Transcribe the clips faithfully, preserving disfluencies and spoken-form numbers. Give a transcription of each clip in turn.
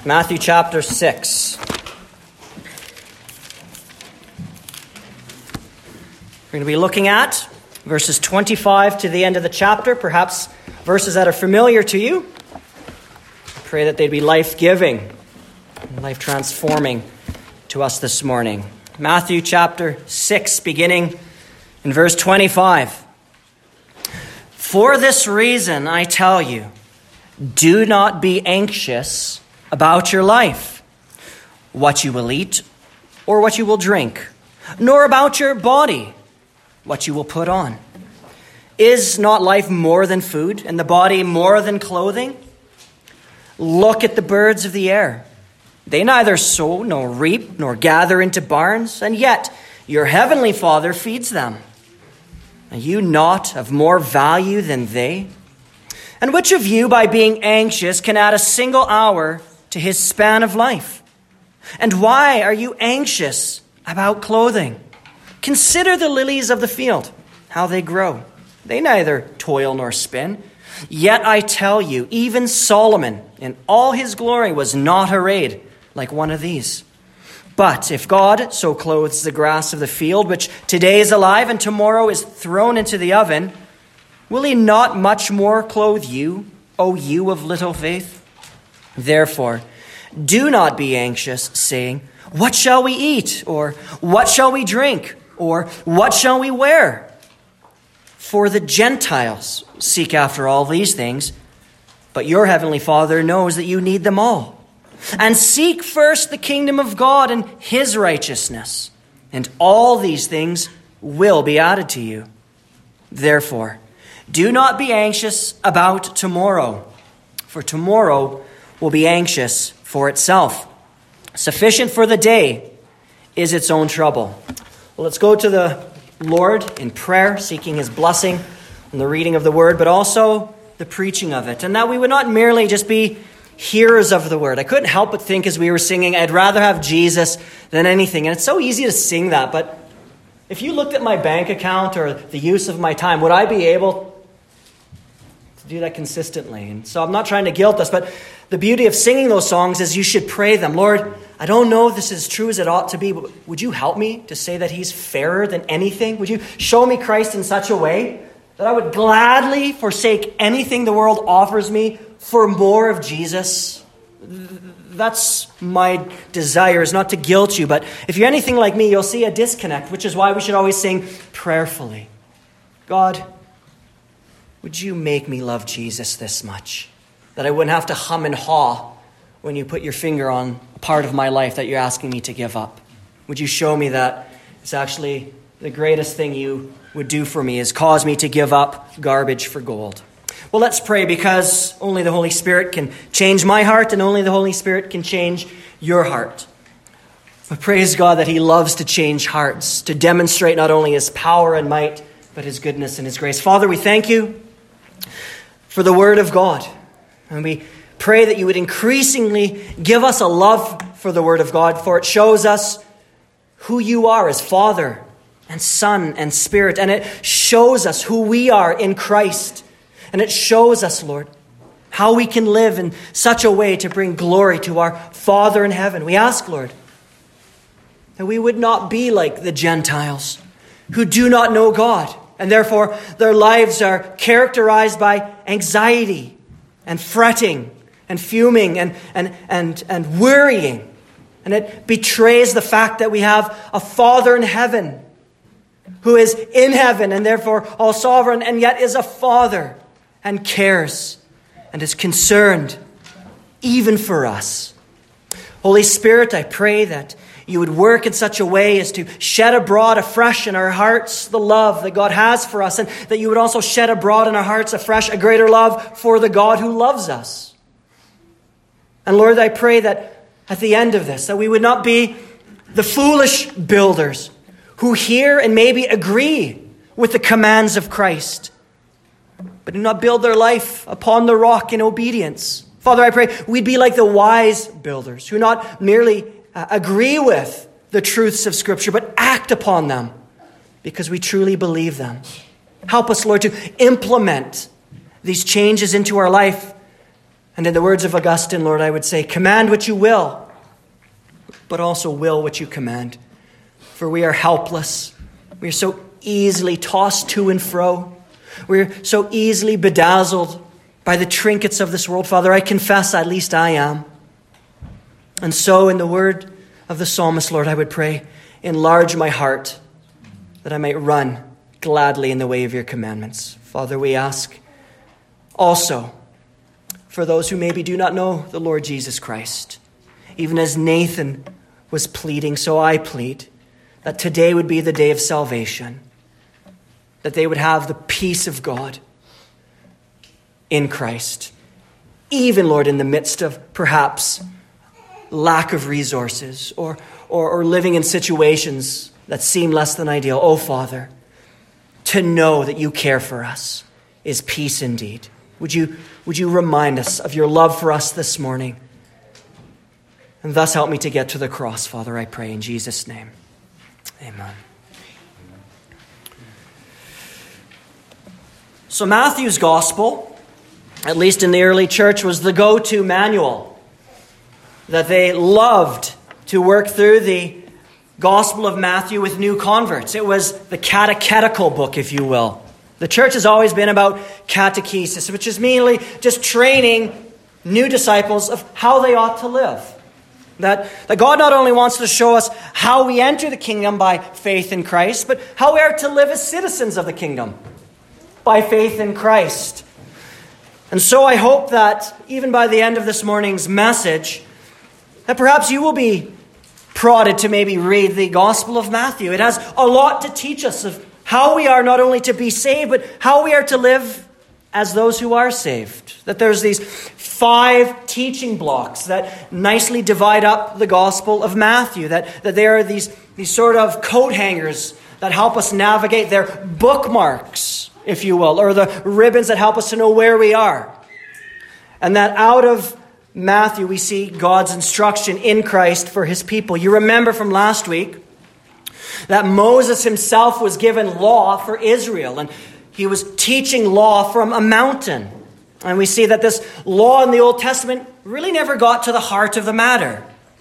Matthew chapter six. We're going to be looking at verses twenty-five to the end of the chapter, perhaps verses that are familiar to you. I pray that they'd be life-giving, life-transforming to us this morning. Matthew chapter six, beginning in verse twenty-five. For this reason, I tell you, do not be anxious about your life, what you will eat or what you will drink, nor about your body, what you will put on. Is not life more than food, and the body more than clothing? Look at the birds of the air. They neither sow nor reap nor gather into barns, and yet your heavenly Father feeds them. Are you not of more value than they? And which of you, by being anxious, can add a single hour to his span of life? And why are you anxious about clothing? Consider the lilies of the field, how they grow. They neither toil nor spin. Yet I tell you, even Solomon in all his glory was not arrayed like one of these. But if God so clothes the grass of the field, which today is alive and tomorrow is thrown into the oven, will he not much more clothe you, O you of little faith? Therefore, do not be anxious, saying, what shall we eat? Or what shall we drink? Or what shall we wear? For the Gentiles seek after all these things, but your heavenly Father knows that you need them all. And seek first the kingdom of God and his righteousness, and all these things will be added to you. Therefore, do not be anxious about tomorrow, for tomorrow will be anxious for itself. Sufficient for the day is its own trouble. Well, let's go to the Lord in prayer, seeking his blessing on the reading of the word, but also the preaching of it. And that we would not merely just be hearers of the word. I couldn't help but think as we were singing, I'd rather have Jesus than anything. And it's so easy to sing that, but if you looked at my bank account or the use of my time, would I be able to do that consistently? And so I'm not trying to guilt us, but the beauty of singing those songs is you should pray them. Lord, I don't know if this is true as it ought to be, but would you help me to say that he's fairer than anything? Would you show me Christ in such a way that I would gladly forsake anything the world offers me for more of Jesus? That's my desire, is not to guilt you. But if you're anything like me, you'll see a disconnect, which is why we should always sing prayerfully. God, would you make me love Jesus this much, that I wouldn't have to hum and haw when you put your finger on a part of my life that you're asking me to give up? Would you show me that it's actually the greatest thing you would do for me is cause me to give up garbage for gold? Well, let's pray, because only the Holy Spirit can change my heart, and only the Holy Spirit can change your heart. But praise God that he loves to change hearts, to demonstrate not only his power and might, but his goodness and his grace. Father, we thank you for the word of God. And we pray that you would increasingly give us a love for the word of God, for it shows us who you are as Father and Son and Spirit. And it shows us who we are in Christ. And it shows us, Lord, how we can live in such a way to bring glory to our Father in heaven. We ask, Lord, that we would not be like the Gentiles who do not know God, and therefore their lives are characterized by anxiety and fretting and fuming and, and, and, and worrying. And it betrays the fact that we have a Father in heaven who is in heaven and therefore all sovereign, and yet is a Father and cares and is concerned even for us. Holy Spirit, I pray that you would work in such a way as to shed abroad afresh in our hearts the love that God has for us, and that you would also shed abroad in our hearts afresh a greater love for the God who loves us. And Lord, I pray that at the end of this, that we would not be the foolish builders who hear and maybe agree with the commands of Christ, but do not build their life upon the rock in obedience. Father, I pray we'd be like the wise builders who not merely uh, agree with the truths of Scripture, but act upon them because we truly believe them. Help us, Lord, to implement these changes into our life And in the words of Augustine, Lord, I would say, command what you will, but also will what you command. For we are helpless. We are so easily tossed to and fro. We're so easily bedazzled by the trinkets of this world. Father, I confess at least I am. And so in the word of the psalmist, Lord, I would pray, enlarge my heart that I might run gladly in the way of your commandments. Father, we ask also for those who maybe do not know the Lord Jesus Christ. Even as Nathan was pleading, so I plead, that today would be the day of salvation, that they would have the peace of God in Christ, even, Lord, in the midst of perhaps lack of resources or, or, or living in situations that seem less than ideal. Oh, Father, to know that you care for us is peace indeed. Would you, would you remind us of your love for us this morning? And thus help me to get to the cross, Father, I pray in Jesus' name. Amen. So Matthew's gospel, at least in the early church, was the go-to manual that they loved to work through the Gospel of Matthew with new converts. It was the catechetical book, if you will. The church has always been about catechesis, which is mainly just training new disciples of how they ought to live. That, that God not only wants to show us how we enter the kingdom by faith in Christ, but how we are to live as citizens of the kingdom by faith in Christ. And so I hope that even by the end of this morning's message, that perhaps you will be prodded to maybe read the Gospel of Matthew. It has a lot to teach us of how we are not only to be saved, but how we are to live as those who are saved. That there's these five teaching blocks that nicely divide up the Gospel of Matthew. That, that there are these, these sort of coat hangers that help us navigate. They're bookmarks, if you will, or the ribbons that help us to know where we are. And that out of Matthew, we see God's instruction in Christ for his people. You remember from last week that Moses himself was given law for Israel, and he was teaching law from a mountain. And we see that this law in the Old Testament really never got to the heart of the matter.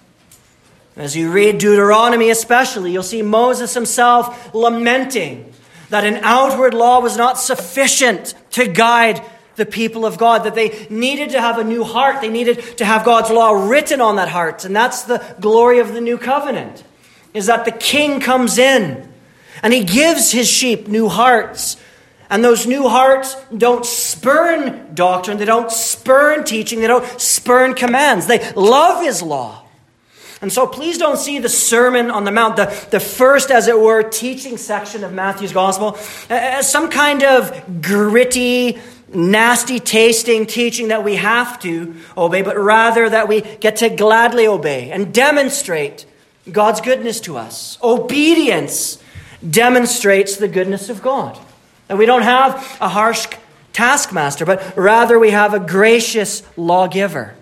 As you read Deuteronomy especially, you'll see Moses himself lamenting that an outward law was not sufficient to guide the people of God, that they needed to have a new heart. They needed to have God's law written on that heart. And that's the glory of the new covenant, is that the king comes in and he gives his sheep new hearts. And those new hearts don't spurn doctrine. They don't spurn teaching. They don't spurn commands. They love his law. And so please don't see the Sermon on the Mount, the, the first, as it were, teaching section of Matthew's Gospel, as some kind of gritty, nasty tasting teaching that we have to obey, but rather that we get to gladly obey and demonstrate God's goodness to us. Obedience demonstrates the goodness of God. And we don't have a harsh taskmaster, but rather we have a gracious lawgiver.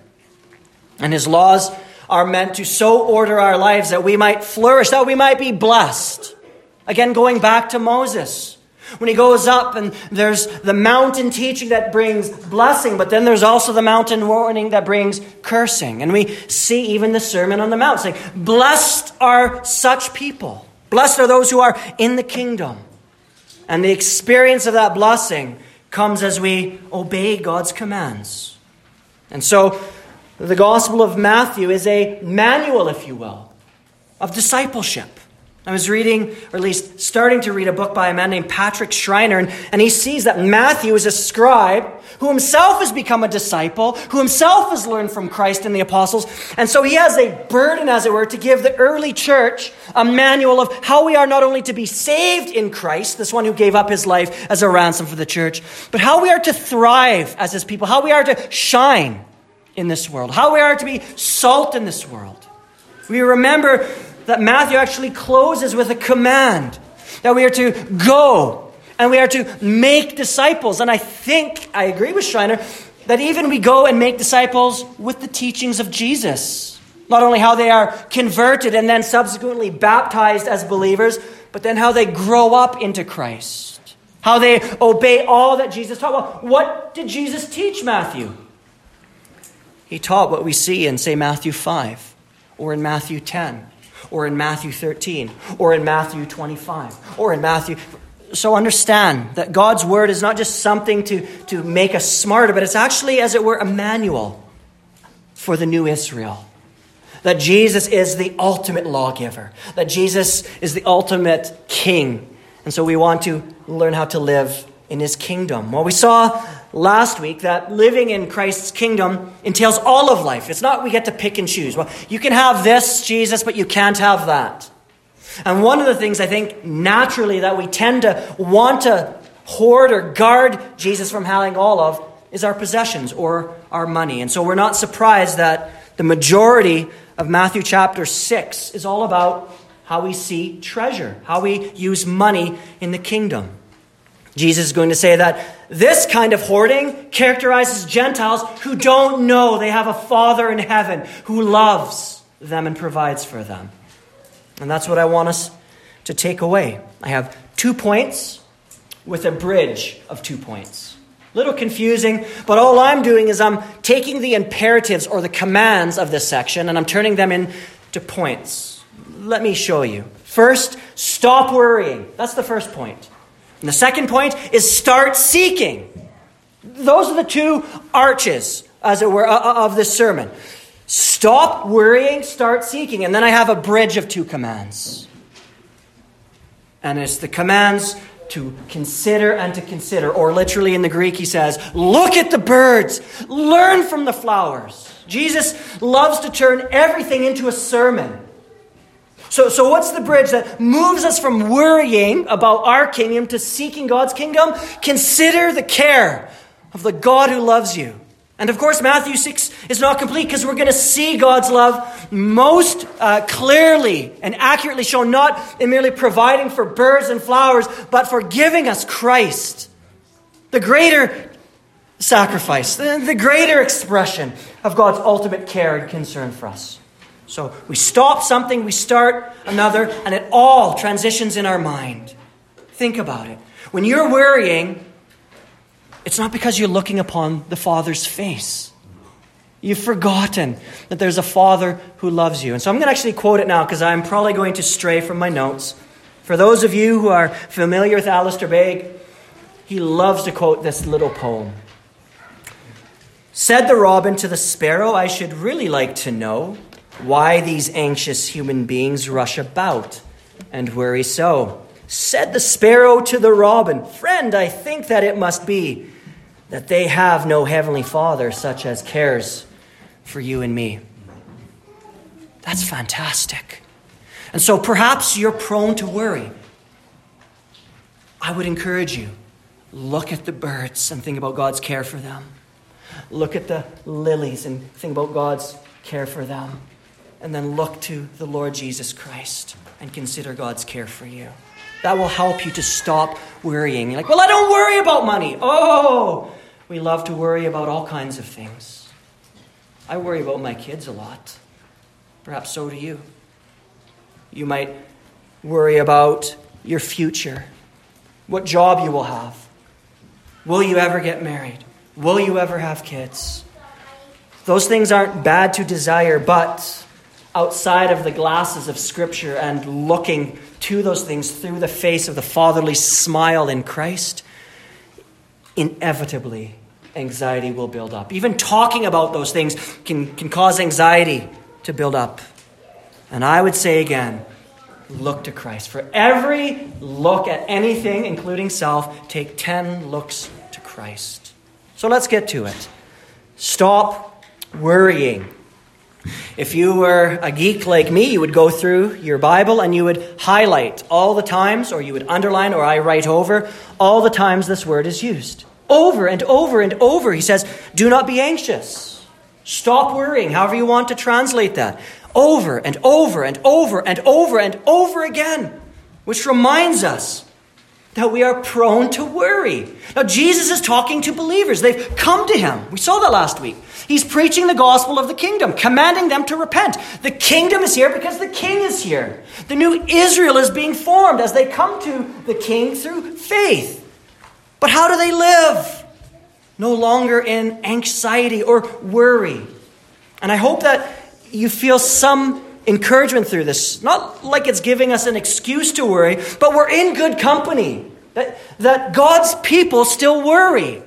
And his laws are meant to so order our lives that we might flourish, that we might be blessed. Again, going back to Moses, when he goes up and there's the mountain teaching that brings blessing, but then there's also the mountain warning that brings cursing. And we see even the Sermon on the Mount saying, blessed are such people. Blessed are those who are in the kingdom. And the experience of that blessing comes as we obey God's commands. And so the Gospel of Matthew is a manual, if you will, of discipleship. I was reading, or at least starting to read, a book by a man named Patrick Schreiner, and, and he sees that Matthew is a scribe who himself has become a disciple, who himself has learned from Christ and the apostles, and so he has a burden, as it were, to give the early church a manual of how we are not only to be saved in Christ, this one who gave up his life as a ransom for the church, but how we are to thrive as his people, how we are to shine in this world, how we are to be salt in this world. We remember that Matthew actually closes with a command that we are to go and we are to make disciples. And I think, I agree with Schreiner, that even we go and make disciples with the teachings of Jesus. Not only how they are converted and then subsequently baptized as believers, but then how they grow up into Christ. How they obey all that Jesus taught. Well, what did Jesus teach, Matthew? he taught what we see in, say, Matthew five, or in Matthew ten, or in Matthew thirteen, or in Matthew twenty-five, or in Matthew... So understand that God's word is not just something to, to make us smarter, but it's actually, as it were, a manual for the new Israel. That Jesus is the ultimate lawgiver. That Jesus is the ultimate king. And so we want to learn how to live in his kingdom. Well, we saw last week that living in Christ's kingdom entails all of life. It's not we get to pick and choose. Well, you can have this, Jesus, but you can't have that. And one of the things I think naturally that we tend to want to hoard or guard Jesus from having all of is our possessions or our money. And so we're not surprised that the majority of Matthew chapter six is all about how we see treasure, how we use money in the kingdom. Jesus is going to say that this kind of hoarding characterizes Gentiles who don't know they have a Father in heaven who loves them and provides for them. And that's what I want us to take away. I have two points with a bridge of two points. A little confusing, but all I'm doing is I'm taking the imperatives or the commands of this section and I'm turning them into points. Let me show you. First, stop worrying. That's the first point. And the second point is start seeking. Those are the two arches, as it were, of this sermon. Stop worrying, start seeking. And then I have a bridge of two commands. And it's the commands to consider and to consider. Or literally in the Greek he says, look at the birds, learn from the flowers. Jesus loves to turn everything into a sermon. So, so what's the bridge that moves us from worrying about our kingdom to seeking God's kingdom? Consider the care of the God who loves you. And of course, Matthew six is not complete because we're going to see God's love most uh, clearly and accurately shown, not in merely providing for birds and flowers, but for giving us Christ, the greater sacrifice, the, the greater expression of God's ultimate care and concern for us. So we stop something, we start another, and it all transitions in our mind. Think about it. When you're worrying, it's not because you're looking upon the Father's face. You've forgotten that there's a Father who loves you. And so I'm going to actually quote it now because I'm probably going to stray from my notes. For those of you who are familiar with Alistair Begg, he loves to quote this little poem. Said the robin to the sparrow, I should really like to know why these anxious human beings rush about and worry so. Said the sparrow to the robin, friend, I think that it must be that they have no heavenly Father such as cares for you and me. That's fantastic. And so perhaps you're prone to worry. I would encourage you, look at the birds and think about God's care for them. Look at the lilies and think about God's care for them. And then look to the Lord Jesus Christ and consider God's care for you. That will help you to stop worrying. You're like, well, I don't worry about money. Oh, we love to worry about all kinds of things. I worry about my kids a lot. Perhaps so do you. You might worry about your future, what job you will have. Will you ever get married? Will you ever have kids? Those things aren't bad to desire, but outside of the glasses of Scripture and looking to those things through the face of the fatherly smile in Christ, inevitably anxiety will build up. Even talking about those things can, can cause anxiety to build up. And I would say again, look to Christ. For every look at anything, including self, take ten looks to Christ. So let's get to it. Stop worrying. If you were a geek like me, you would go through your Bible and you would highlight all the times, or you would underline, or I write over, all the times this word is used. Over and over and over, he says, do not be anxious. Stop worrying, however you want to translate that. Over and over and over and over and over again, which reminds us that we are prone to worry. Now, Jesus is talking to believers. They've come to him. We saw that last week. He's preaching the gospel of the kingdom, commanding them to repent. The kingdom is here because the king is here. The new Israel is being formed as they come to the king through faith. But how do they live? No longer in anxiety or worry. And I hope that you feel some encouragement through this. Not like it's giving us an excuse to worry, but we're in good company. That, that God's people still worry.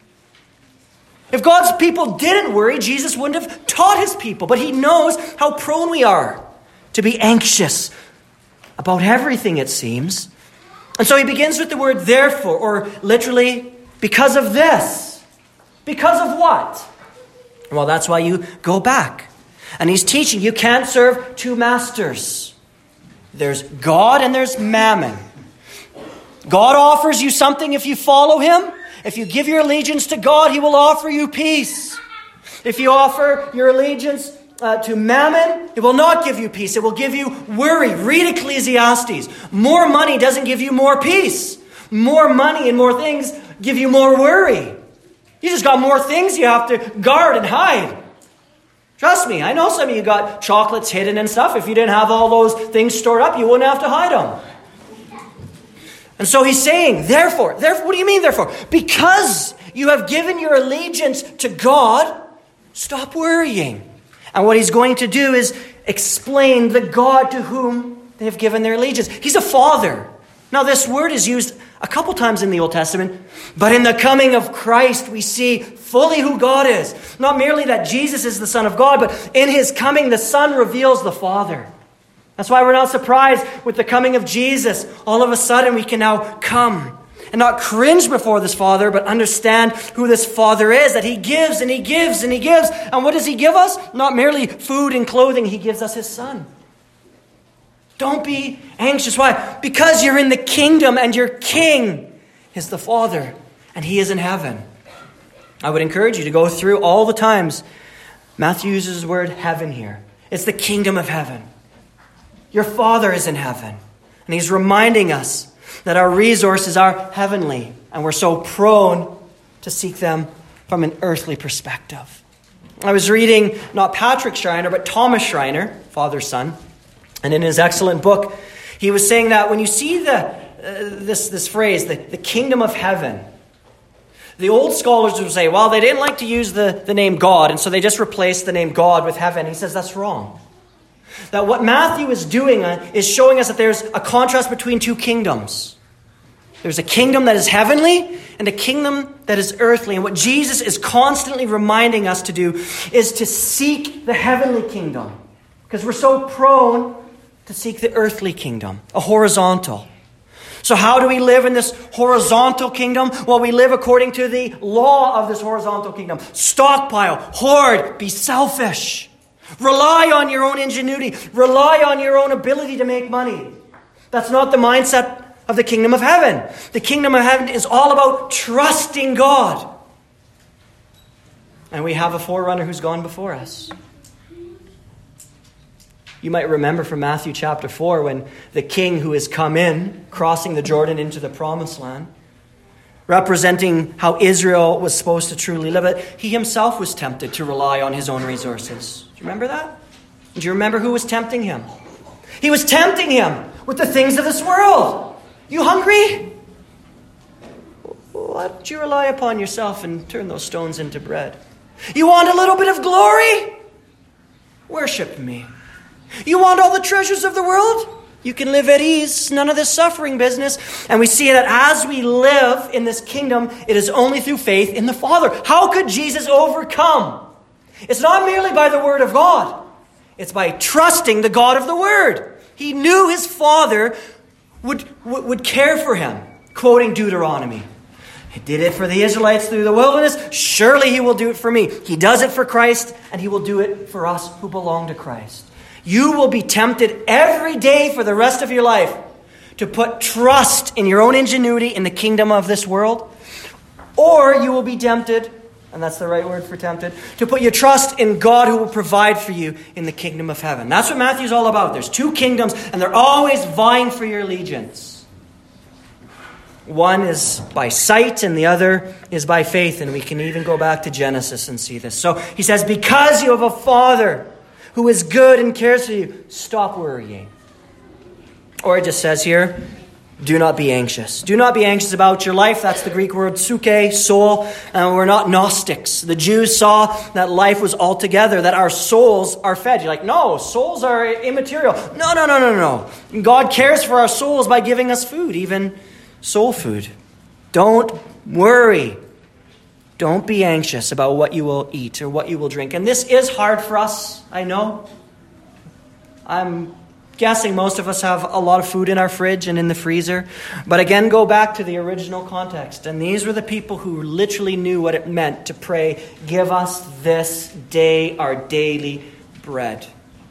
If God's people didn't worry, Jesus wouldn't have taught his people. But he knows how prone we are to be anxious about everything, it seems. And so he begins with the word therefore, or literally, because of this. Because of what? Well, that's why you go back. And he's teaching you can't serve two masters. There's God and there's mammon. God offers you something if you follow him. If you give your allegiance to God, he will offer you peace. If you offer your allegiance uh, to mammon, it will not give you peace. It will give you worry. Read Ecclesiastes. More money doesn't give you more peace. More money and more things give you more worry. You just got more things you have to guard and hide. Trust me, I know some of you got chocolates hidden and stuff. If you didn't have all those things stored up, you wouldn't have to hide them. And so he's saying, therefore, therefore, what do you mean therefore? Because you have given your allegiance to God, stop worrying. And what he's going to do is explain the God to whom they have given their allegiance. He's a father. Now this word is used a couple times in the Old Testament, but in the coming of Christ we see fully who God is. Not merely that Jesus is the Son of God, but in his coming the Son reveals the Father. That's why we're not surprised with the coming of Jesus. All of a sudden we can now come and not cringe before this Father, but understand who this Father is, that he gives and he gives and he gives. And what does he give us? Not merely food and clothing, he gives us his Son. Don't be anxious. Why? Because you're in the kingdom and your King is the Father and he is in heaven. I would encourage you to go through all the times Matthew uses the word heaven here. It's the kingdom of heaven. Your Father is in heaven. And he's reminding us that our resources are heavenly and we're so prone to seek them from an earthly perspective. I was reading not Patrick Schreiner, but Thomas Schreiner, father's son. And in his excellent book, he was saying that when you see the uh, this, this phrase, the, the kingdom of heaven, the old scholars would say, well, they didn't like to use the, the name God, and so they just replaced the name God with heaven. He says that's wrong. That what Matthew is doing is showing us that there's a contrast between two kingdoms. There's a kingdom that is heavenly and a kingdom that is earthly. And what Jesus is constantly reminding us to do is to seek the heavenly kingdom. Because we're so prone to seek the earthly kingdom, a horizontal. So how do we live in this horizontal kingdom? Well, we live according to the law of this horizontal kingdom. Stockpile, hoard, be selfish. Rely on your own ingenuity. Rely on your own ability to make money. That's not the mindset of the kingdom of heaven. The kingdom of heaven is all about trusting God. And we have a forerunner who's gone before us. You might remember from Matthew chapter four when the king who has come in, crossing the Jordan into the promised land, representing how Israel was supposed to truly live it, he himself was tempted to rely on his own resources. Do you remember that? Do you remember who was tempting him? He was tempting him with the things of this world. You hungry? Why don't you rely upon yourself and turn those stones into bread? You want a little bit of glory? Worship me. You want all the treasures of the world? You can live at ease, none of this suffering business. And we see that as we live in this kingdom, it is only through faith in the Father. How could Jesus overcome? It's not merely by the word of God. It's by trusting the God of the word. He knew his Father would, would, would care for him. Quoting Deuteronomy. He did it for the Israelites through the wilderness. Surely he will do it for me. He does it for Christ, and he will do it for us who belong to Christ. You will be tempted every day for the rest of your life to put trust in your own ingenuity in the kingdom of this world. Or you will be tempted, and that's the right word for tempted, to put your trust in God who will provide for you in the kingdom of heaven. That's what Matthew's all about. There's two kingdoms, and they're always vying for your allegiance. One is by sight, and the other is by faith. And we can even go back to Genesis and see this. So he says, because you have a Father who is good and cares for you, stop worrying. Or it just says here, Do not be anxious. Do not be anxious about your life. That's the Greek word suke, soul. And we're not Gnostics. The Jews saw that life was altogether, that our souls are fed. You're like, no, souls are immaterial. No, no, no, no, no. God cares for our souls by giving us food, even soul food. Don't worry. Don't be anxious about what you will eat or what you will drink. And this is hard for us, I know. I'm guessing most of us have a lot of food in our fridge and in the freezer. But again, go back to the original context. And these were the people who literally knew what it meant to pray, give us this day our daily bread.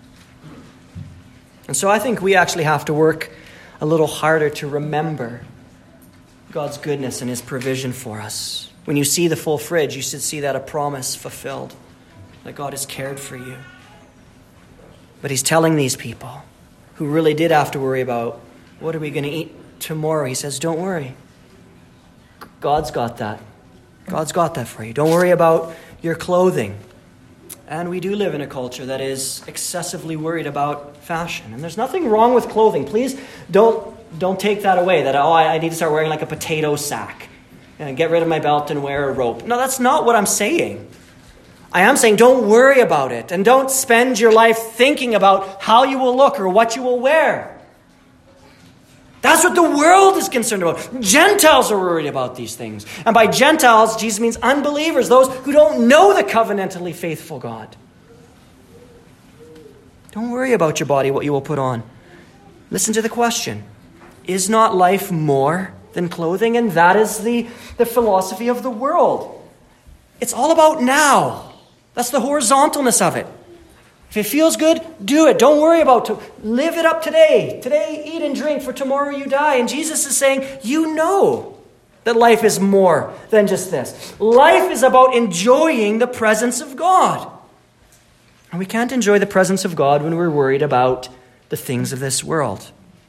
And so I think we actually have to work a little harder to remember God's goodness and his provision for us. When you see the full fridge, you should see that a promise fulfilled, that God has cared for you. But he's telling these people who really did have to worry about, what are we going to eat tomorrow? He says, don't worry. God's got that. God's got that for you. Don't worry about your clothing. And we do live in a culture that is excessively worried about fashion. And there's nothing wrong with clothing. Please don't, don't take that away, that, oh, I need to start wearing like a potato sack and get rid of my belt and wear a rope. No, that's not what I'm saying. I am saying don't worry about it, and don't spend your life thinking about how you will look or what you will wear. That's what the world is concerned about. Gentiles are worried about these things. And by Gentiles, Jesus means unbelievers, those who don't know the covenantally faithful God. Don't worry about your body, what you will put on. Listen to the question. Is not life more than clothing? And that is the, the philosophy of the world. It's all about now. That's the horizontalness of it. If it feels good, do it. Don't worry about it. Live it up today. Today, eat and drink, for tomorrow you die. And Jesus is saying, you know that life is more than just this. Life is about enjoying the presence of God. And we can't enjoy the presence of God when we're worried about the things of this world.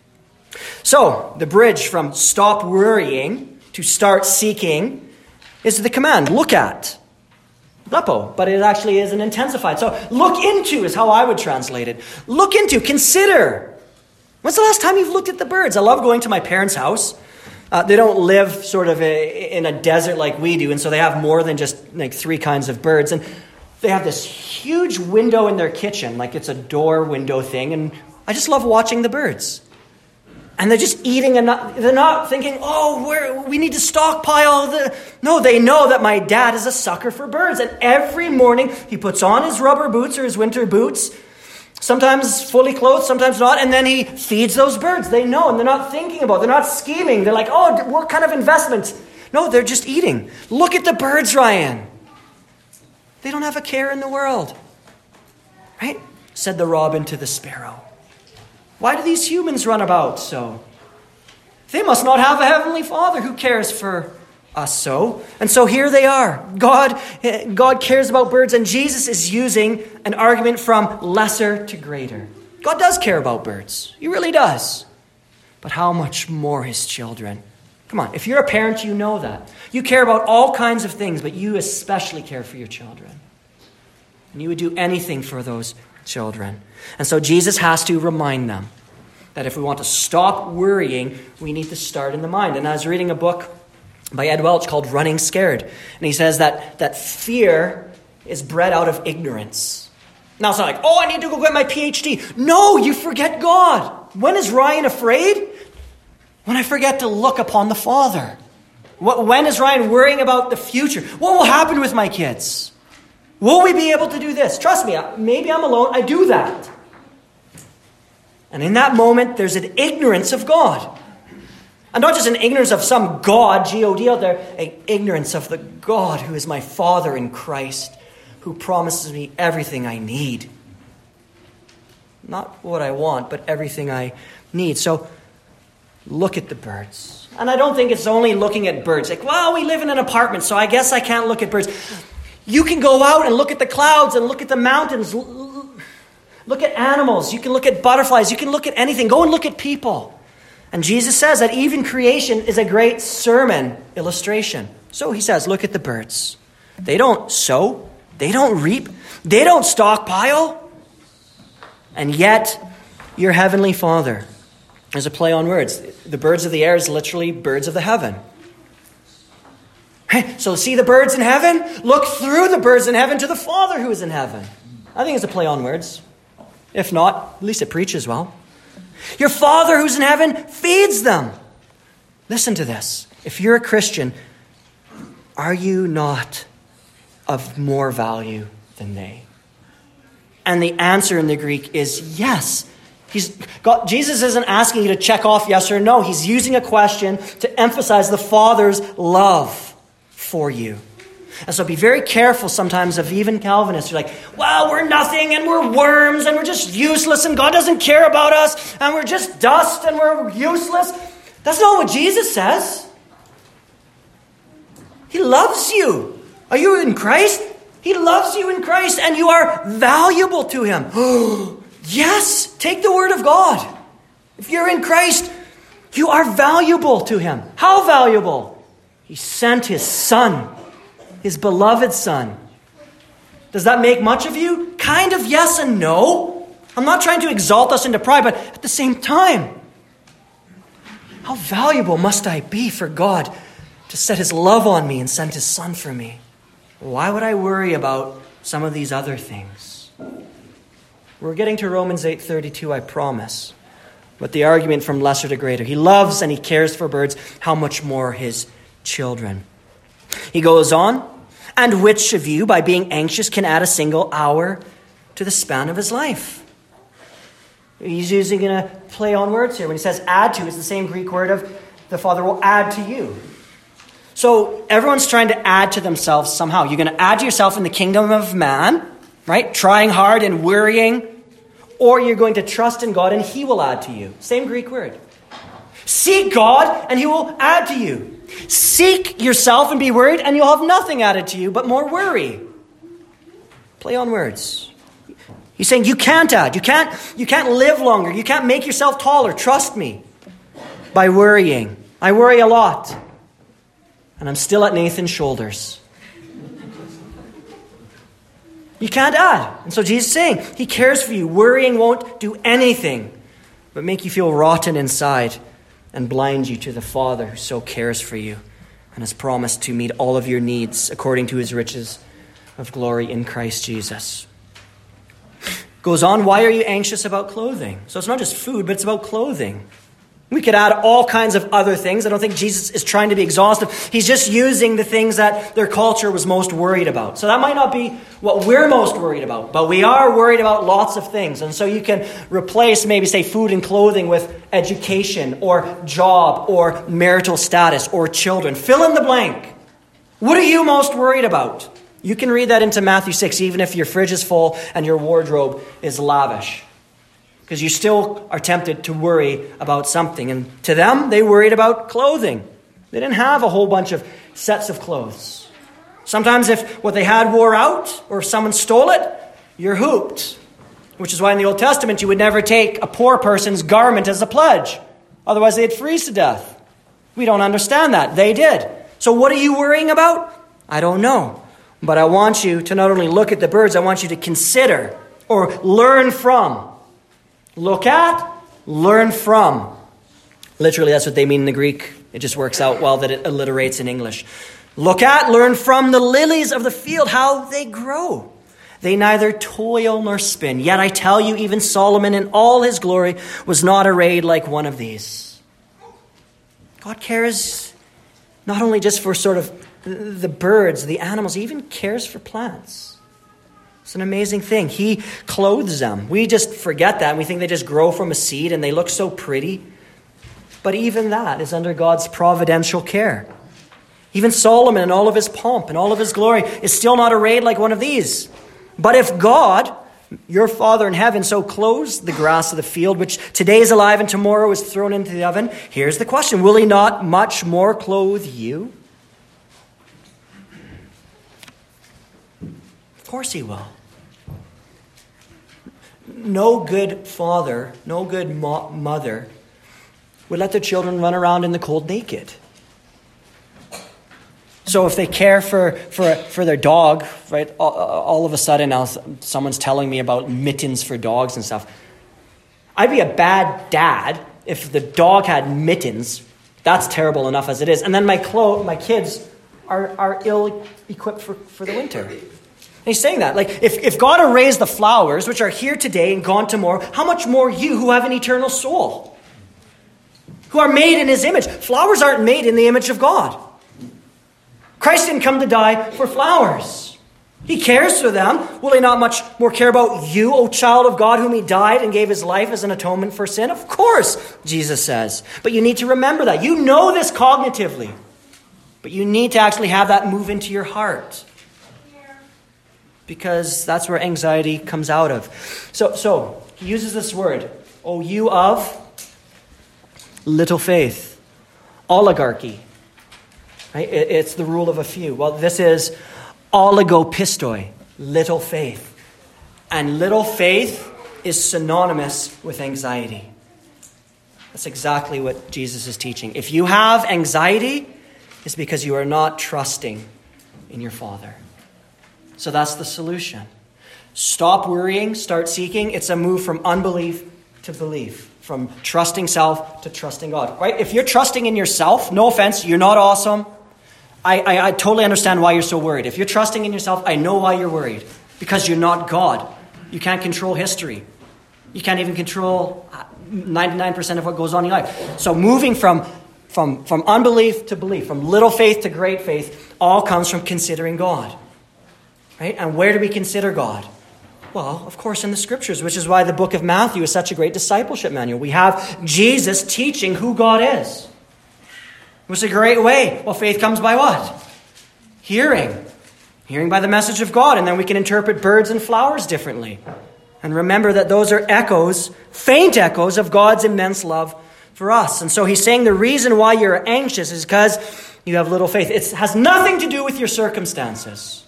So, the bridge from stop worrying to start seeking is the command, look at. Lepo, but it actually is an intensified. So look into is how I would translate it. Look into, consider. When's the last time you've looked at the birds? I love going to my parents' house. Uh, they don't live sort of a, in a desert like we do, and so they have more than just like three kinds of birds. And they have this huge window in their kitchen, like it's a door window thing, and I just love watching the birds. And they're just eating, and not, they're not thinking, oh, we're, we need to stockpile. The... No, they know that my dad is a sucker for birds. And every morning he puts on his rubber boots or his winter boots, sometimes fully clothed, sometimes not, and then he feeds those birds. They know, and they're not thinking about it. They're not scheming. They're like, oh, what kind of investment? No, they're just eating. Look at the birds, Ryan. They don't have a care in the world. Right? Said the robin to the sparrow. Why do these humans run about so? They must not have a heavenly Father who cares for us so. And so here they are. God, God cares about birds, and Jesus is using an argument from lesser to greater. God does care about birds. He really does. But how much more his children? Come on, if you're a parent, you know that. You care about all kinds of things, but you especially care for your children. And you would do anything for those children. And so Jesus has to remind them that if we want to stop worrying, we need to start in the mind. And I was reading a book by Ed Welch called Running Scared. And he says that, that fear is bred out of ignorance. Now it's not like, oh, I need to go get my P H D. No, you forget God. When is Ryan afraid? When I forget to look upon the Father. When is Ryan worrying about the future? What will happen with my kids? Will we be able to do this? Trust me, maybe I'm alone. I do that. And in that moment, there's an ignorance of God. And not just an ignorance of some God, G O D out there, an ignorance of the God who is my Father in Christ, who promises me everything I need. Not what I want, but everything I need. So look at the birds. And I don't think it's only looking at birds. Like, well, we live in an apartment, so I guess I can't look at birds. You can go out and look at the clouds and look at the mountains. Look at animals. You can look at butterflies. You can look at anything. Go and look at people. And Jesus says that even creation is a great sermon illustration. So he says, look at the birds. They don't sow. They don't reap. They don't stockpile. And yet, your heavenly Father. There's a play on words. The birds of the air is literally birds of the heaven. So see the birds in heaven? Look through the birds in heaven to the Father who is in heaven. I think it's a play on words. If not, at least it preaches well. Your Father who's in heaven feeds them. Listen to this. If you're a Christian, are you not of more value than they? And the answer in the Greek is yes. He's got, Jesus isn't asking you to check off yes or no. He's using a question to emphasize the Father's love for you. And so be very careful sometimes of even Calvinists who are like, well, we're nothing and we're worms and we're just useless and God doesn't care about us and we're just dust and we're useless. That's not what Jesus says. He loves you. Are you in Christ? He loves you in Christ and you are valuable to him. Yes, take the word of God. If you're in Christ, you are valuable to him. How valuable? He sent his Son. His beloved Son. Does that make much of you? Kind of yes and no. I'm not trying to exalt us into pride, but at the same time, how valuable must I be for God to set his love on me and send his Son for me? Why would I worry about some of these other things? We're getting to Romans eight thirty-two, I promise. But the argument from lesser to greater. He loves and he cares for birds. How much more his children? He goes on, and which of you, by being anxious, can add a single hour to the span of his life? He's using a play on words here. When he says add to, it's the same Greek word of the Father will add to you. So everyone's trying to add to themselves somehow. You're going to add to yourself in the kingdom of man, right? Trying hard and worrying. Or you're going to trust in God and he will add to you. Same Greek word. Seek God and he will add to you. Seek yourself and be worried, and you'll have nothing added to you but more worry. Play on words. He's saying you can't add. You can't, you can't live longer. You can't make yourself taller. Trust me. By worrying. I worry a lot. And I'm still at Nathan's shoulders. You can't add. And so Jesus is saying he cares for you. Worrying won't do anything but make you feel rotten inside and blind you to the Father who so cares for you and has promised to meet all of your needs according to his riches of glory in Christ Jesus. Goes on, why are you anxious about clothing? So it's not just food, but it's about clothing. We could add all kinds of other things. I don't think Jesus is trying to be exhaustive. He's just using the things that their culture was most worried about. So that might not be what we're most worried about, but we are worried about lots of things. And so you can replace maybe, say, food and clothing with education or job or marital status or children. Fill in the blank. What are you most worried about? You can read that into Matthew six, even if your fridge is full and your wardrobe is lavish. Because you still are tempted to worry about something. And to them, they worried about clothing. They didn't have a whole bunch of sets of clothes. Sometimes if what they had wore out, or if someone stole it, you're hooped. Which is why in the Old Testament, you would never take a poor person's garment as a pledge. Otherwise, they'd freeze to death. We don't understand that. They did. So what are you worrying about? I don't know. But I want you to not only look at the birds, I want you to consider or learn from. Look at, learn from. Literally, that's what they mean in the Greek. It just works out well that it alliterates in English. Look at, learn from the lilies of the field, how they grow. They neither toil nor spin. Yet I tell you, even Solomon in all his glory was not arrayed like one of these. God cares not only just for sort of the birds, the animals, he even cares for plants. It's an amazing thing. He clothes them. We just forget that. And we think they just grow from a seed and they look so pretty. But even that is under God's providential care. Even Solomon in all of his pomp and all of his glory is still not arrayed like one of these. But if God, your Father in heaven, so clothes the grass of the field, which today is alive and tomorrow is thrown into the oven, here's the question. Will he not much more clothe you? Of course he will. No good father, no good mo- mother would let their children run around in the cold naked. So if they care for, for, for their dog, right, all, all of a sudden now someone's telling me about mittens for dogs and stuff. I'd be a bad dad if the dog had mittens, that's terrible enough as it is. And then my clo- my kids are, are ill-equipped for, for the winter. And he's saying that. Like, if, if God arrayed the flowers, which are here today and gone tomorrow, how much more you who have an eternal soul? Who are made in his image. Flowers aren't made in the image of God. Christ didn't come to die for flowers. He cares for them. Will he not much more care about you, O child of God, whom he died and gave his life as an atonement for sin? Of course, Jesus says. But you need to remember that. You know this cognitively. But you need to actually have that move into your heart. Because that's where anxiety comes out of. So, so he uses this word, O you of little faith. Oligarchy. Right? It's the rule of a few. Well, this is oligopistoi, little faith. And little faith is synonymous with anxiety. That's exactly what Jesus is teaching. If you have anxiety, it's because you are not trusting in your Father. So that's the solution. Stop worrying, start seeking. It's a move from unbelief to belief. From trusting self to trusting God. Right? If you're trusting in yourself, no offense, you're not awesome. I, I, I totally understand why you're so worried. If you're trusting in yourself, I know why you're worried. Because you're not God. You can't control history. You can't even control ninety-nine percent of what goes on in your life. So moving from, from, from unbelief to belief, from little faith to great faith, all comes from considering God. Right? And where do we consider God? Well, of course, in the scriptures, which is why the book of Matthew is such a great discipleship manual. We have Jesus teaching who God is. It's a great way. Well, faith comes by what? Hearing. Hearing by the message of God. And then we can interpret birds and flowers differently. And remember that those are echoes, faint echoes of God's immense love for us. And so he's saying the reason why you're anxious is because you have little faith. It has nothing to do with your circumstances.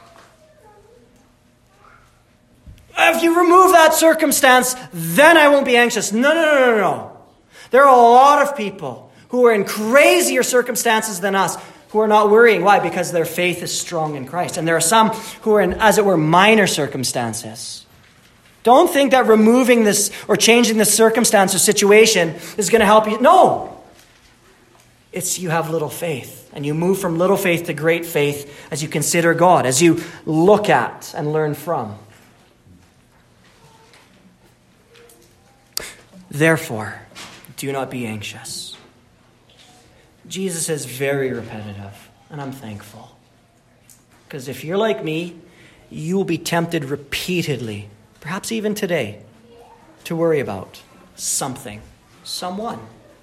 If you remove that circumstance, then I won't be anxious. No, no, no, no, no. There are a lot of people who are in crazier circumstances than us who are not worrying. Why? Because their faith is strong in Christ. And there are some who are in, as it were, minor circumstances. Don't think that removing this or changing the circumstance or situation is going to help you. No. It's you have little faith. And you move from little faith to great faith as you consider God, as you look at and learn from. Therefore, do not be anxious. Jesus is very repetitive, and I'm thankful. Because if you're like me, you will be tempted repeatedly, perhaps even today, to worry about something, someone.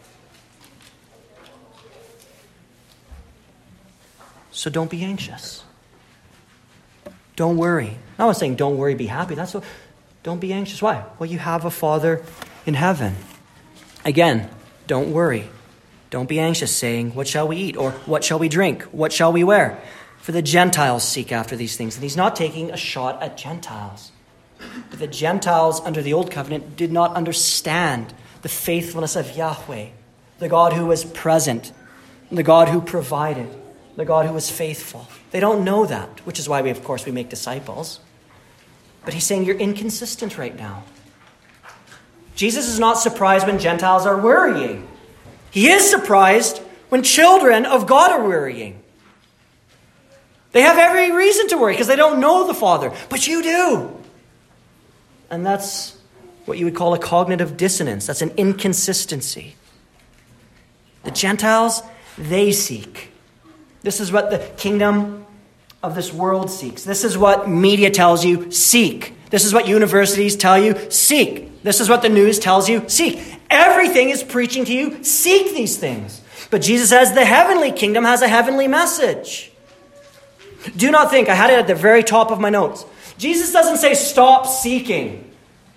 So don't be anxious. Don't worry. I'm not saying don't worry, be happy. That's what, don't be anxious. Why? Well, you have a Father in heaven. Again, don't worry. Don't be anxious, saying, what shall we eat? Or what shall we drink? What shall we wear? For the Gentiles seek after these things. And he's not taking a shot at Gentiles. But the Gentiles under the Old Covenant did not understand the faithfulness of Yahweh, the God who was present, the God who provided, the God who was faithful. They don't know that, which is why we, of course, we make disciples. But he's saying you're inconsistent right now. Jesus is not surprised when Gentiles are worrying. He is surprised when children of God are worrying. They have every reason to worry because they don't know the Father. But you do. And that's what you would call a cognitive dissonance. That's an inconsistency. The Gentiles, they seek. This is what the kingdom of this world seeks. This is what media tells you, seek. This is what universities tell you, seek. This is what the news tells you, seek. Everything is preaching to you, seek these things. But Jesus says the heavenly kingdom has a heavenly message. Do not think, I had it at the very top of my notes. Jesus doesn't say stop seeking.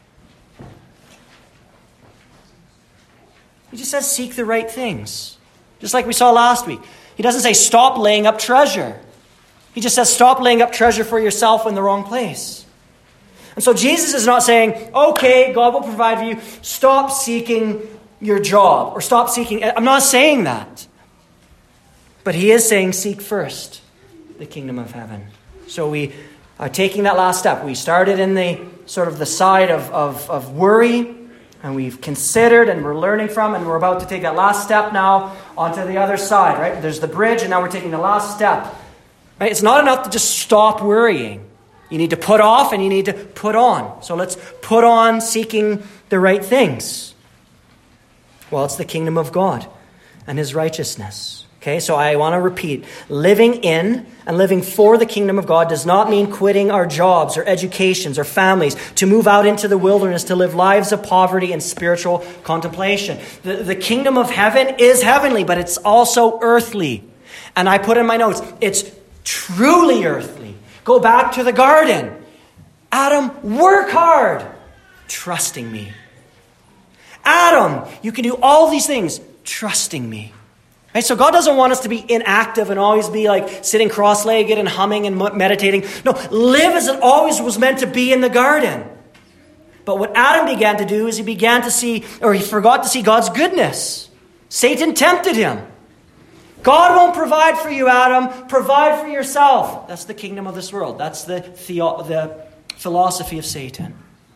He just says seek the right things. Just like we saw last week. He doesn't say stop laying up treasure. He just says stop laying up treasure for yourself in the wrong place. And so Jesus is not saying, okay, God will provide for you. Stop seeking your job or stop seeking. I'm not saying that. But he is saying seek first the kingdom of heaven. So we are taking that last step. We started in the sort of the side of, of, of worry. And we've considered and we're learning from, and we're about to take that last step now onto the other side, right? There's the bridge, and now we're taking the last step. Right? It's not enough to just stop worrying. You need to put off and you need to put on. So let's put on seeking the right things. Well, it's the kingdom of God and his righteousness. Okay, so I want to repeat, living in and living for the kingdom of God does not mean quitting our jobs or educations or families to move out into the wilderness to live lives of poverty and spiritual contemplation. The, the kingdom of heaven is heavenly, but it's also earthly. And I put in my notes, it's truly earthly. Go back to the garden. Adam, work hard, trusting me. Adam, you can do all these things, trusting me. Right? So God doesn't want us to be inactive and always be like sitting cross-legged and humming and meditating. No, live as it always was meant to be in the garden. But what Adam began to do is he began to see, or he forgot to see God's goodness. Satan tempted him. God won't provide for you, Adam. Provide for yourself. That's the kingdom of this world. That's the, theo- the philosophy of Satan.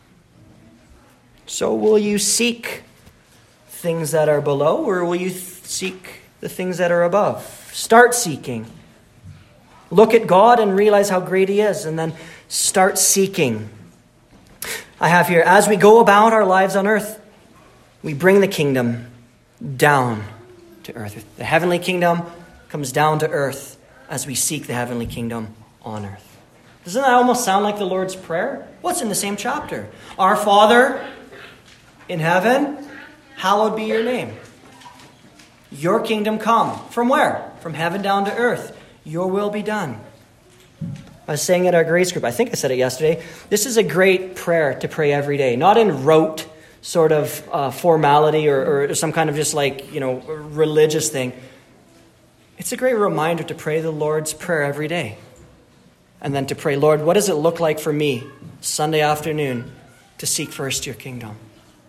So will you seek things that are below, or will you th- seek the things that are above? Start seeking. Look at God and realize how great he is, and then start seeking. I have here, as we go about our lives on earth, we bring the kingdom down to earth. The heavenly kingdom comes down to earth as we seek the heavenly kingdom on earth. Doesn't that almost sound like the Lord's Prayer? What's in the same chapter? Our Father in heaven, hallowed be your name. Your kingdom come. From where? From heaven down to earth. Your will be done. I was saying at our grace group, I think I said it yesterday, this is a great prayer to pray every day. Not in rote sort of uh, formality or, or some kind of just like, you know, religious thing. It's a great reminder to pray the Lord's Prayer every day. And then to pray, Lord, what does it look like for me Sunday afternoon to seek first your kingdom?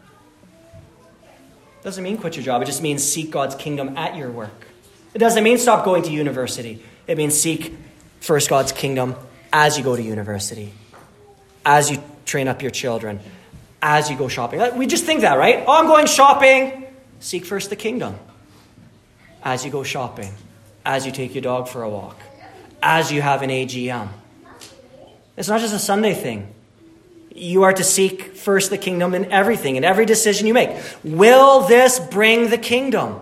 Doesn't mean quit your job. It just means seek God's kingdom at your work. It doesn't mean stop going to university. It means seek first God's kingdom as you go to university, as you train up your children, as you go shopping. We just think that, right? Oh, I'm going shopping. Seek first the kingdom. As you go shopping, as you take your dog for a walk, as you have an A G M. It's not just a Sunday thing. You are to seek first the kingdom in everything, in every decision you make. Will this bring the kingdom?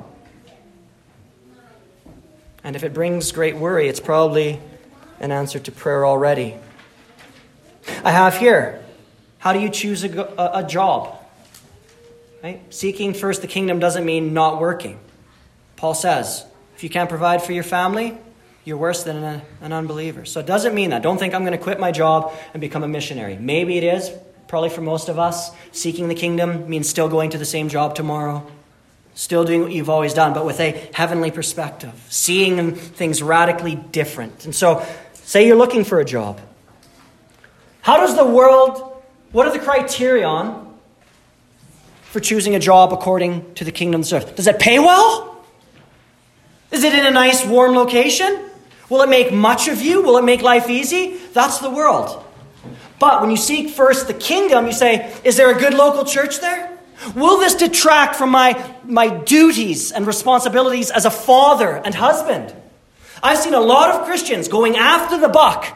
And if it brings great worry, it's probably an answer to prayer already. I have here, how do you choose a, a, a job? Right? Seeking first the kingdom doesn't mean not working. Paul says, if you can't provide for your family, you're worse than a, an unbeliever. So it doesn't mean that. Don't think I'm going to quit my job and become a missionary. Maybe it is, probably for most of us. Seeking the kingdom means still going to the same job tomorrow. Still doing what you've always done, but with a heavenly perspective. Seeing things radically different. And so, say you're looking for a job. How does the world, what are the criterion for choosing a job according to the kingdom's earth? Does it pay well? Is it in a nice, warm location? Will it make much of you? Will it make life easy? That's the world. But when you seek first the kingdom, you say, is there a good local church there? Will this detract from my, my duties and responsibilities as a father and husband? I've seen a lot of Christians going after the buck,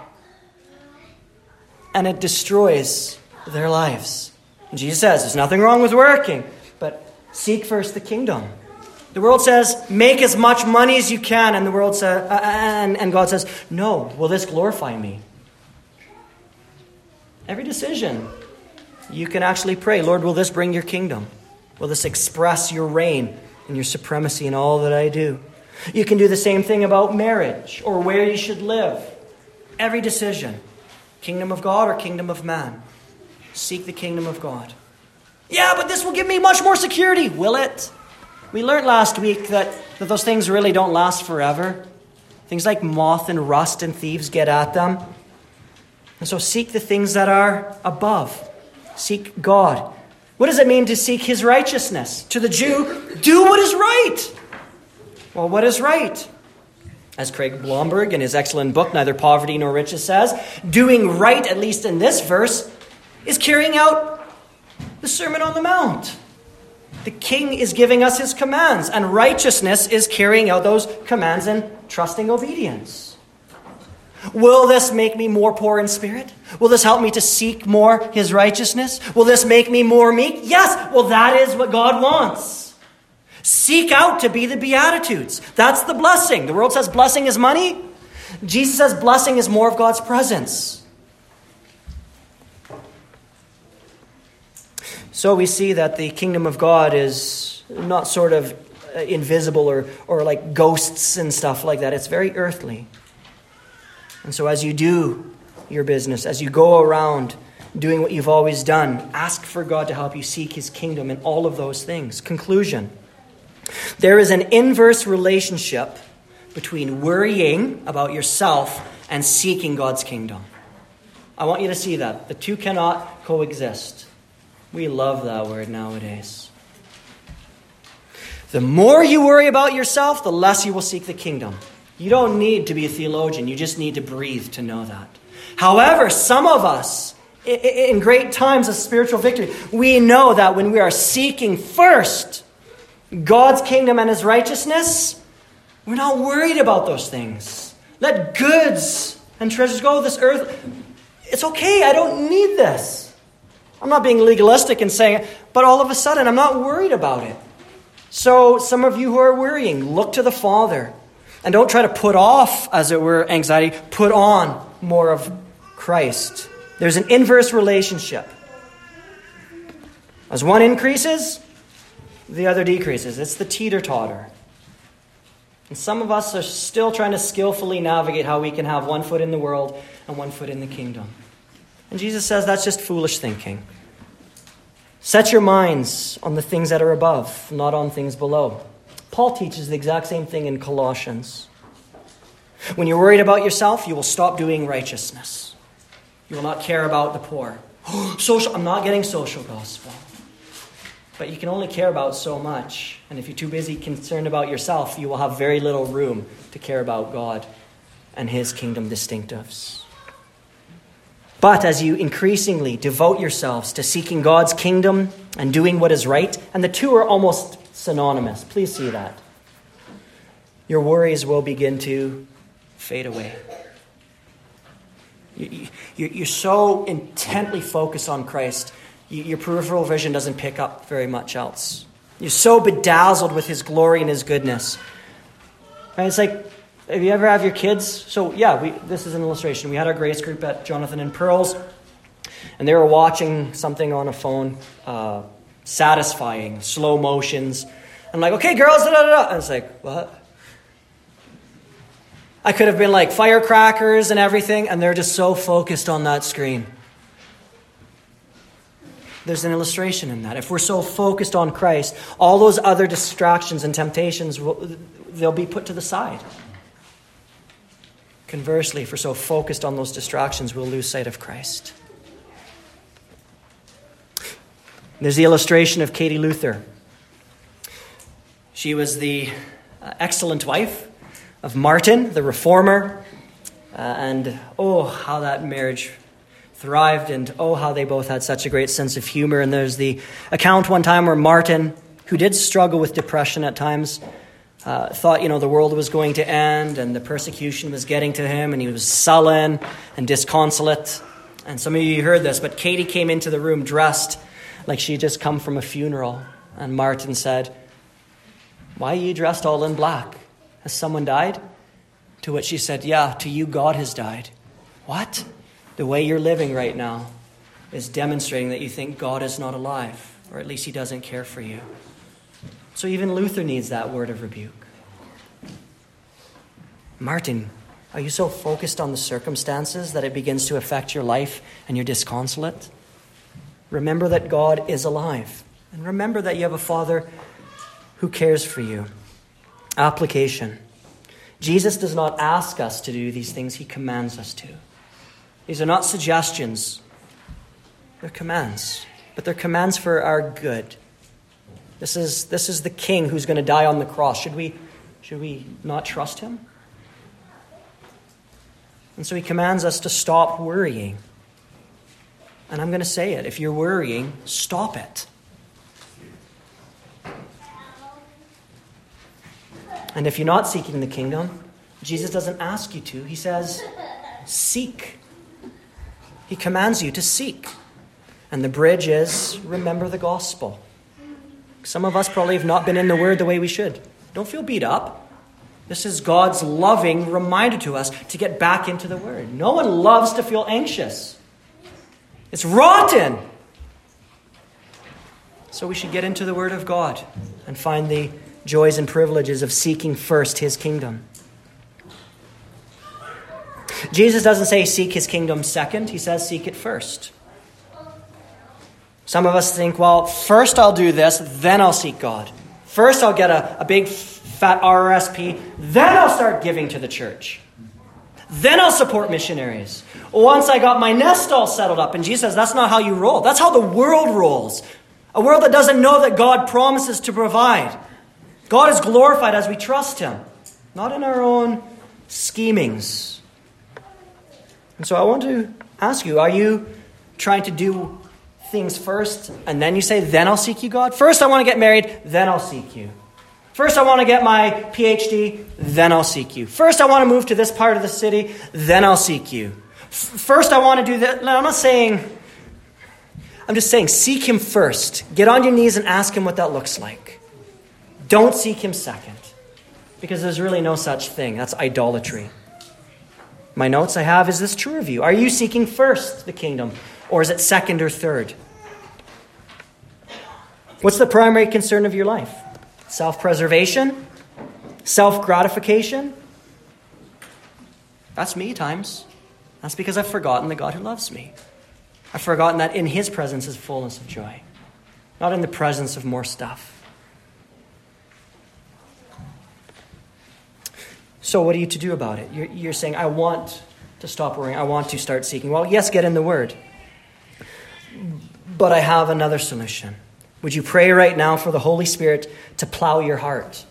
and it destroys their lives. And Jesus says, there's nothing wrong with working, but seek first the kingdom. The world says, make as much money as you can, and the world says, uh, and, and God says, no, will this glorify me? Every decision, you can actually pray, Lord, will this bring your kingdom? Will this express your reign and your supremacy in all that I do? You can do the same thing about marriage or where you should live. Every decision, kingdom of God or kingdom of man. Seek the kingdom of God. Yeah, but this will give me much more security. Will it? We learned last week that, that those things really don't last forever. Things like moth and rust and thieves get at them. And so seek the things that are above. Seek God. What does it mean to seek his righteousness? To the Jew, do what is right. Well, what is right? As Craig Blomberg in his excellent book, Neither Poverty Nor Riches, says, doing right, at least in this verse, is carrying out the Sermon on the Mount. The King is giving us his commands, and righteousness is carrying out those commands and trusting obedience. Will this make me more poor in spirit? Will this help me to seek more his righteousness? Will this make me more meek? Yes. Well, that is what God wants. Seek out to be the Beatitudes. That's the blessing. The world says blessing is money. Jesus says blessing is more of God's presence. So we see that the kingdom of God is not sort of invisible or, or like ghosts and stuff like that. It's very earthly. And so as you do your business, as you go around doing what you've always done, ask for God to help you seek his kingdom in all of those things. Conclusion. There is an inverse relationship between worrying about yourself and seeking God's kingdom. I want you to see that. The two cannot coexist. We love that word nowadays. The more you worry about yourself, the less you will seek the kingdom. You don't need to be a theologian. You just need to breathe to know that. However, some of us, in great times of spiritual victory, we know that when we are seeking first God's kingdom and his righteousness, we're not worried about those things. Let goods and treasures go. This earth, it's okay. I don't need this. I'm not being legalistic and saying it, but all of a sudden I'm not worried about it. So some of you who are worrying, look to the Father. And don't try to put off, as it were, anxiety. Put on more of Christ. There's an inverse relationship. As one increases, the other decreases. It's the teeter-totter. And some of us are still trying to skillfully navigate how we can have one foot in the world and one foot in the kingdom. And Jesus says that's just foolish thinking. Set your minds on the things that are above, not on things below. Paul teaches the exact same thing in Colossians. When you're worried about yourself, you will stop doing righteousness. You will not care about the poor. Social, I'm not getting social gospel. But you can only care about so much. And if you're too busy concerned about yourself, you will have very little room to care about God and his kingdom distinctives. But as you increasingly devote yourselves to seeking God's kingdom and doing what is right, and the two are almost synonymous. Please see that. Your worries will begin to fade away. You're so intently focused on Christ, your peripheral vision doesn't pick up very much else. You're so bedazzled with his glory and his goodness. And it's like, have you ever have your kids? So yeah, we, this is an illustration. We had our grace group at Jonathan and Pearl's, and they were watching something on a phone, uh, satisfying, slow motions. I'm like, okay, girls, da da da. I was like, what? I could have been like firecrackers and everything, and they're just so focused on that screen. There's an illustration in that. If we're so focused on Christ, all those other distractions and temptations, will, they'll be put to the side. Conversely, if we're so focused on those distractions, we'll lose sight of Christ. There's the illustration of Katie Luther. She was the uh, excellent wife of Martin, the reformer. Uh, and oh, how that marriage thrived, and oh, how they both had such a great sense of humor. And there's the account one time where Martin, who did struggle with depression at times, uh, thought, you know, the world was going to end and the persecution was getting to him, and he was sullen and disconsolate. And some of you heard this, but Katie came into the room dressed like she had just come from a funeral. And Martin said, "Why are you dressed all in black? Has someone died?" To which she said, "Yeah, to you God has died." What? The way you're living right now is demonstrating that you think God is not alive, or at least he doesn't care for you. So even Luther needs that word of rebuke. Martin, are you so focused on the circumstances that it begins to affect your life and you're disconsolate? Remember that God is alive. And remember that you have a Father who cares for you. Application. Jesus does not ask us to do these things, he commands us to. These are not suggestions. They're commands. But they're commands for our good. This is, this is the King who's going to die on the cross. Should we, should we not trust him? And so he commands us to stop worrying. And I'm going to say it. If you're worrying, stop it. And if you're not seeking the kingdom, Jesus doesn't ask you to. He says, seek. He commands you to seek. And the bridge is, remember the gospel. Some of us probably have not been in the Word the way we should. Don't feel beat up. This is God's loving reminder to us to get back into the Word. No one loves to feel anxious. It's rotten. So we should get into the Word of God and find the joys and privileges of seeking first His kingdom. Jesus doesn't say seek His kingdom second. He says seek it first. Some of us think, well, first I'll do this, then I'll seek God. First I'll get a, a big fat R R S P, then I'll start giving to the church. Then I'll support missionaries. Once I got my nest all settled up. And Jesus says, that's not how you roll. That's how the world rolls. A world that doesn't know that God promises to provide. God is glorified as we trust Him, not in our own schemings. And so I want to ask you, are you trying to do things first and then you say, then I'll seek you, God? First I want to get married, then I'll seek you. First I want to get my P H D, then I'll seek you. First I want to move to this part of the city, then I'll seek you. F- first I want to do that. No, I'm not saying, I'm just saying seek Him first. Get on your knees and ask Him what that looks like. Don't seek Him second, because there's really no such thing. That's idolatry. My notes I have, is this true of you? Are you seeking first the kingdom, or is it second or third? What's the primary concern of your life? Self-preservation? Self-gratification? That's me times. That's because I've forgotten the God who loves me. I've forgotten that in His presence is fullness of joy, not in the presence of more stuff. So what are you to do about it? You're, you're saying, I want to stop worrying. I want to start seeking. Well, yes, get in the Word. But I have another solution. Would you pray right now for the Holy Spirit to plow your heart?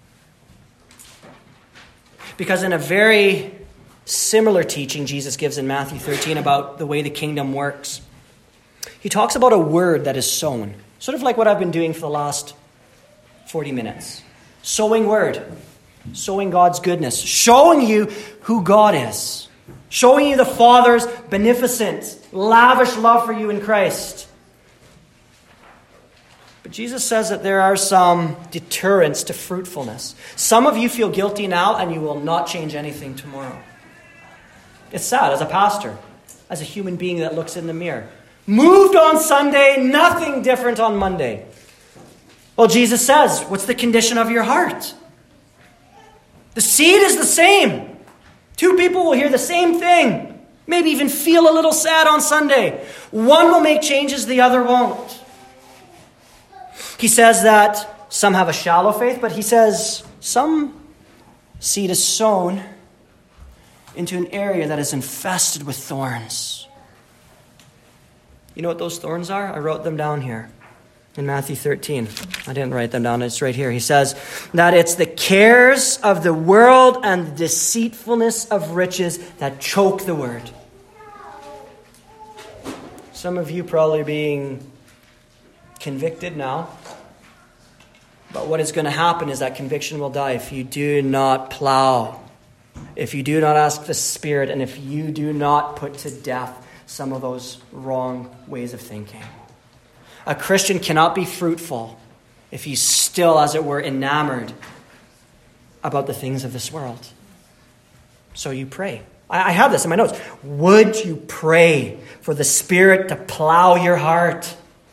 Because in a very similar teaching Jesus gives in Matthew thirteen about the way the kingdom works, He talks about a word that is sown. Sort of like what I've been doing for the last forty minutes. Sowing word. Sowing God's goodness. Showing you who God is. Showing you the Father's beneficent, lavish love for you in Christ. But Jesus says that there are some deterrents to fruitfulness. Some of you feel guilty now and you will not change anything tomorrow. It's sad as a pastor, as a human being that looks in the mirror. Moved on Sunday, nothing different on Monday. Well, Jesus says, what's the condition of your heart? The seed is the same. Two people will hear the same thing. Maybe even feel a little sad on Sunday. One will make changes, the other won't. He says that some have a shallow faith, but he says some seed is sown into an area that is infested with thorns. You know what those thorns are? I wrote them down here in Matthew thirteen. I didn't write them down. It's right here. He says that it's the cares of the world and the deceitfulness of riches that choke the word. Some of you probably being convicted now. But what is going to happen is that conviction will die if you do not plow, if you do not ask the Spirit, and if you do not put to death some of those wrong ways of thinking. A Christian cannot be fruitful if he's still, as it were, enamored about the things of this world. So you pray. I have this in my notes. Would you pray for the Spirit to plow your heart?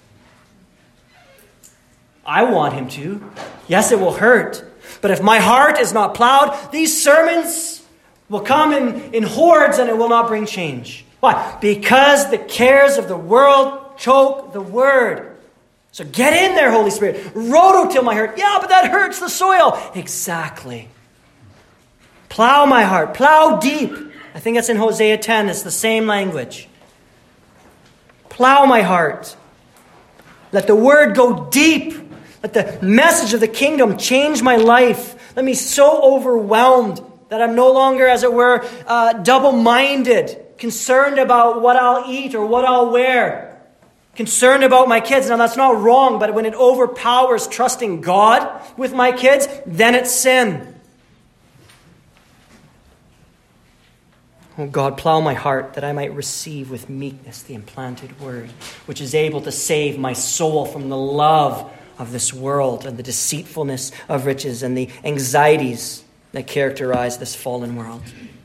I want Him to. Yes, it will hurt. But if my heart is not plowed, these sermons will come in, in hordes and it will not bring change. Why? Because the cares of the world choke the word. So get in there, Holy Spirit. Rototill my heart. Yeah, but that hurts the soil. Exactly. Plow my heart. Plow deep. I think that's in Hosea ten. It's the same language. Plow my heart. Let the word go deep. Let the message of the kingdom change my life. Let me so overwhelmed that I'm no longer, as it were, uh, double-minded, concerned about what I'll eat or what I'll wear, concerned about my kids. Now, that's not wrong, but when it overpowers trusting God with my kids, then it's sin. Oh God, plow my heart that I might receive with meekness the implanted word, which is able to save my soul from the love of this world and the deceitfulness of riches and the anxieties that characterize this fallen world.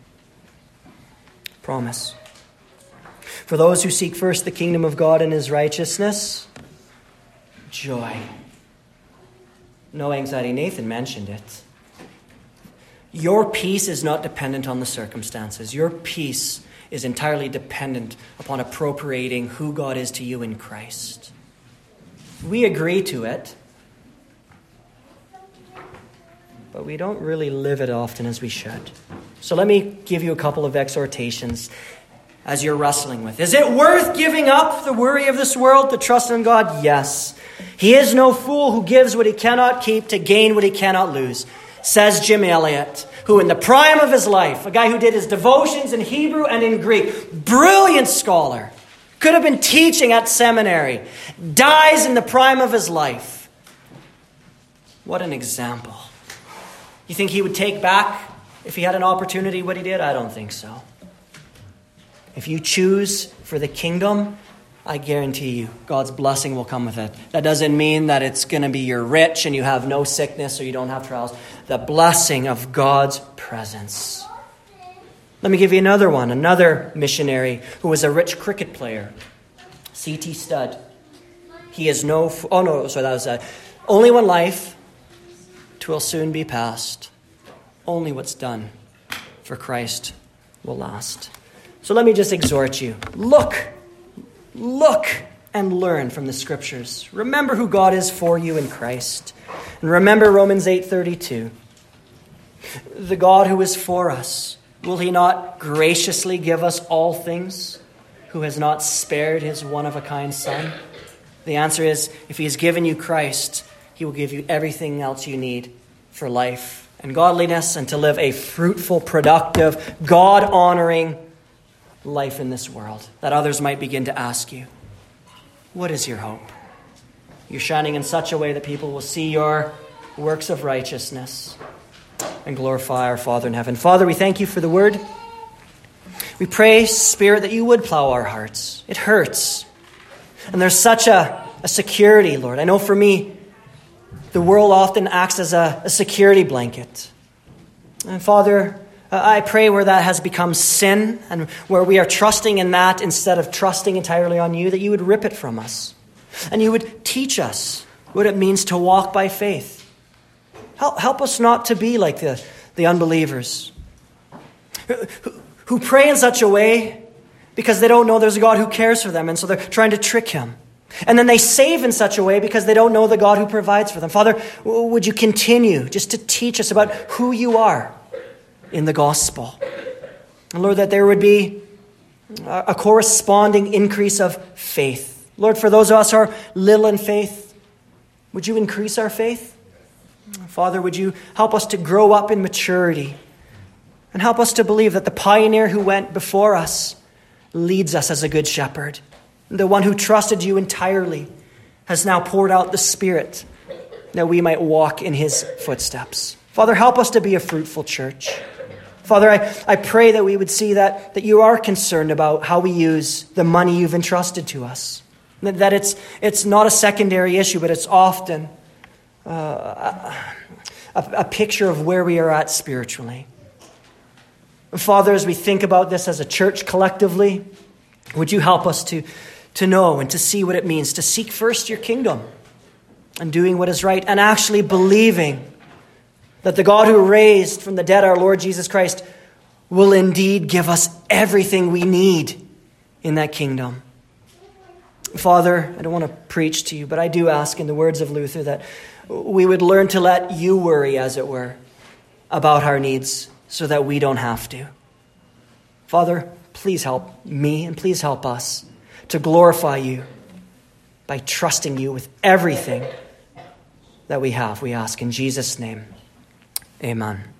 Promise. For those who seek first the kingdom of God and his righteousness, joy. No anxiety. Nathan mentioned it. Your peace is not dependent on the circumstances. Your peace is entirely dependent upon appropriating who God is to you in Christ. We agree to it, but we don't really live it often as we should. So let me give you a couple of exhortations as you're wrestling with. Is it worth giving up the worry of this world to trust in God? Yes. He is no fool who gives what he cannot keep to gain what he cannot lose, says Jim Elliot, who in the prime of his life, a guy who did his devotions in Hebrew and in Greek, brilliant scholar, could have been teaching at seminary, dies in the prime of his life. What an example. You think he would take back, if he had an opportunity, what he did? I don't think so. If you choose for the kingdom, I guarantee you, God's blessing will come with it. That doesn't mean that it's going to be you're rich and you have no sickness or you don't have trials. The blessing of God's presence. Let me give you another one. Another missionary who was a rich cricket player. C T Studd. He is no... F- oh, no, sorry, that was... Uh, only one life. 'Twill soon be past. Only what's done for Christ will last. So let me just exhort you. Look. Look and learn from the Scriptures. Remember who God is for you in Christ. And remember Romans eight thirty-two. The God who is for us, will he not graciously give us all things, who has not spared his one-of-a-kind Son? The answer is, if he has given you Christ, he will give you everything else you need for life and godliness and to live a fruitful, productive, God-honoring life in this world, that others might begin to ask you, what is your hope? You're shining in such a way that people will see your works of righteousness and glorify our Father in heaven. Father, we thank you for the word. We pray, Spirit, that you would plow our hearts. It hurts. And there's such a, a security, Lord. I know for me, the world often acts as a, a security blanket. And Father, I pray where that has become sin and where we are trusting in that instead of trusting entirely on you, that you would rip it from us. And you would teach us what it means to walk by faith. Help, help us not to be like the, the unbelievers who, who pray in such a way because they don't know there's a God who cares for them, and so they're trying to trick him. And then they save in such a way because they don't know the God who provides for them. Father, would you continue just to teach us about who you are in the gospel? And Lord, that there would be a corresponding increase of faith. Lord, for those of us who are little in faith, would you increase our faith? Father, would you help us to grow up in maturity and help us to believe that the pioneer who went before us leads us as a good shepherd. The one who trusted you entirely has now poured out the Spirit that we might walk in his footsteps. Father, help us to be a fruitful church. Father, I, I pray that we would see that, that you are concerned about how we use the money you've entrusted to us. That, that it's, it's not a secondary issue, but it's often uh, a, a picture of where we are at spiritually. Father, as we think about this as a church collectively, would you help us to, to know and to see what it means to seek first your kingdom and doing what is right and actually believing that the God who raised from the dead our Lord Jesus Christ will indeed give us everything we need in that kingdom. Father, I don't want to preach to you, but I do ask in the words of Luther that we would learn to let you worry, as it were, about our needs so that we don't have to. Father, please help me and please help us to glorify you by trusting you with everything that we have. We ask in Jesus' name. Amen.